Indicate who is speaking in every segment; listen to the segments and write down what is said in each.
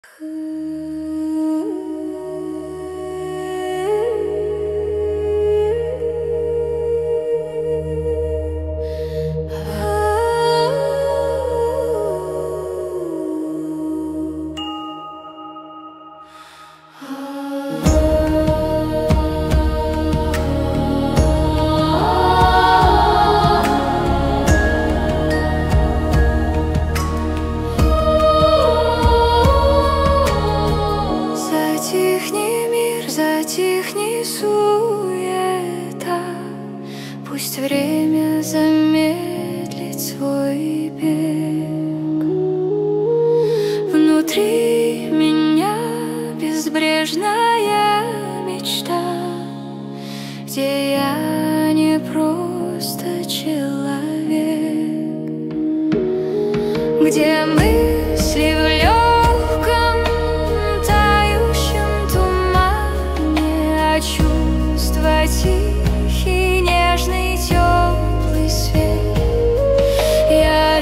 Speaker 1: Затихни, суета, пусть время замедлит свой бег. Внутри меня безбрежная мечта, где я не просто человек, где мысли в легком тающем тумане, а чувства тихий, нежный, теплый свет. Я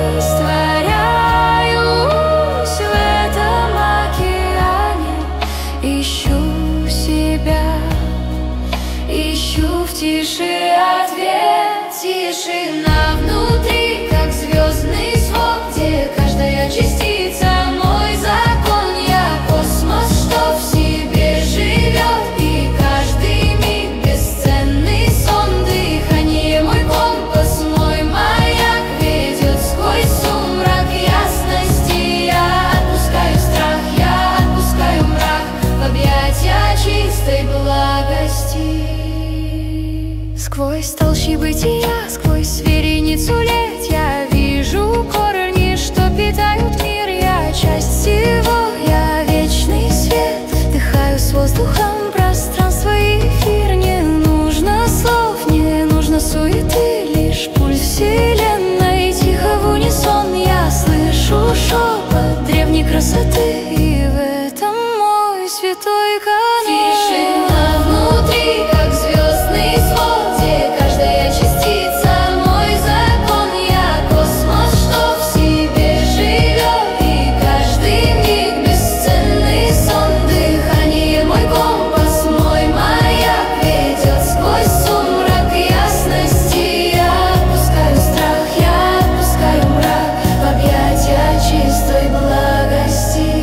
Speaker 1: растворяюсь в этом океане, ищу себя, ищу в тиши ответ. Тишина внутри, как звездный свод, где каждая частица мой закон. Я космос, что в себе живет, и каждый миг бесценный сон. Дыхание мой компас, мой маяк ведет сквозь сумрак ясности. Я отпускаю страх, я отпускаю мрак в объятия чистой благости. Сквозь толщи бытия, сквозь вереницу лет я вижу корни, что питают мир. Я часть всего, я вечный свет, вдыхаю с воздухом пространство и эфир. Не нужно слов, не нужно суеты, лишь пульс вселенной. Тихо в унисон я слышу шепот древней красоты, и в этом мой святой канал. Тишина внутри, как звездный свод, где каждая частица мой закон. Я космос, что в себе живет, и каждый миг бесценный сон. Дыхание мой компас, мой маяк ведет сквозь сумрак ясности. Я отпускаю страх, я отпускаю мрак в объятия чистой благости.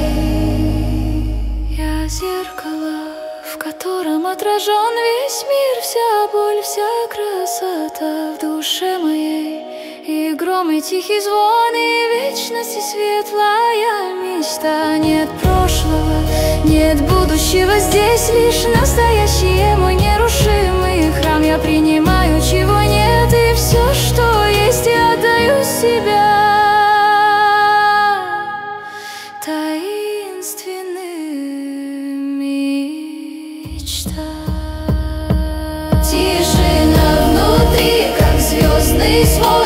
Speaker 1: Я зеркало, в котором отражен весь мир, вся боль, вся красота в душе моей. И гром, и тихий звон, и вечность, и светлая мечта. Нет прошлого, нет будущего, здесь лишь настоящее, мой нерушимый храм. Я принимаю, чего нет, и все, что есть, я отдаю себя таинственным мечтам. Тишина внутри, как звездный свод,